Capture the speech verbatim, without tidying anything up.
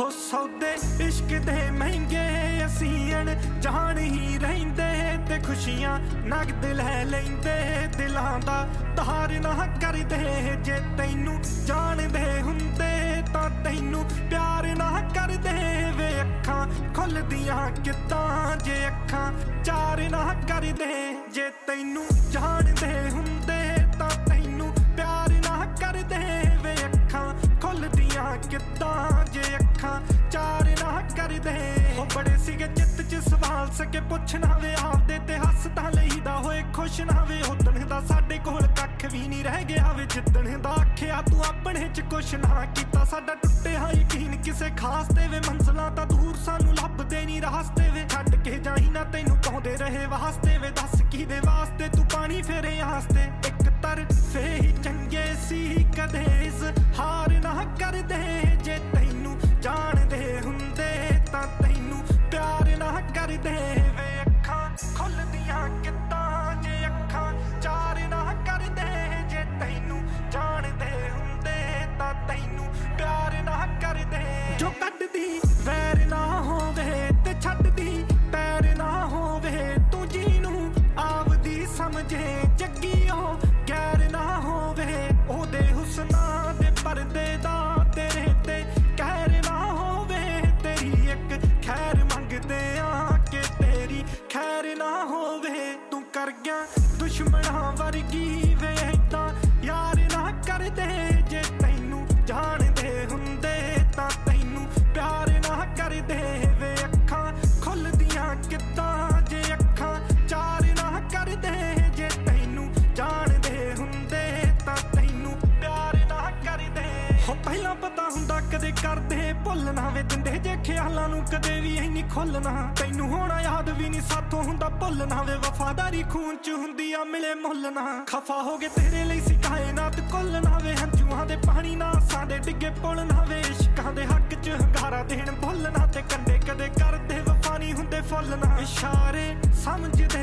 हो सौदे इश्क दे महंगे असीं अनजान ही रहिंदे ते खुशियां नगद लै लैंदे दिलां दा तार ना करदे जे तैनू जाणदे हुंदे तां तैनू प्यार ना करदे वे अखां खुलदियां किदां जे अखां चार ना करदे जे तैनू जाणदे हुंदे तां तैनू प्यार ना करदे वे अखां खुलदियां किदां जे अखां चार ना करदे हो बड़े सीगे चित च सवाल सके पुछना वे आपदे ते हसदा लईदा होए खुश ना वे उदण दा साडे कोल कख भी नहीं रह गया वे जिद्दण दा आखिया तू अपने च कुछ ना कीता साडा टुट्टिया यकीन किसे खास ते वे मंजिलां तां दूर सानू लभदे नहीं रास्ते वे छड्ड के जाई ना तैनू पाउंदे रहे वास्ते वे दस किहदे वास्ते तू पानी फेरे आस्ते इक तरफे ही चंगे सी कदे इज़हार ना करदे जे तैनू जाणदे हुंदे तां तैनू प्यार ना करदे वे अखां खुलदियां किदां जे अखां चार ना करदे जे तैनू जाणदे हुंदे तां तैनू प्यार ना करदे जो कड्डदी वैर ना होवे ते छड्डदी पैर ना होवे तू जीनू आवदी समझे जग्गी ओ गैर ना होवे ओदे हुस्ना दे परदे दा तेरे ते कहर ना होवे तेरी एक खैर मंगदे आ के तेरी खैर ना होवे तू कर गया दुश्मना वर्गी वे ऐदां यार ना करदे जे तैनू जाणदे हुंदे तां तैनू प्यार ना करदे वे अखां खुलदियां किदां जे अखां चार ना करदे जे तैनू जाणदे हुंदे तां तैनू प्यार ना करदे हो पहला पता हुंदा कदे करदे भुलना वे दिंदे जे ख्यालां नू कदे भी इन्नी खुलना तैनू होना याद भी नहीं साथों हुंदा भुलना वे वफादारी खून च हुंदी आ मिले मुलना खफा हो गए तेरे ਲਈ सी कायनात कुलना वे हंझूआं दे पानी ना आसां दे डिगे पुलना वे इश्कां दे हक च हंगारा देण भुलना ते कंडे कदे करदे वफा नहीं हुंदे फुलना इशारे समझ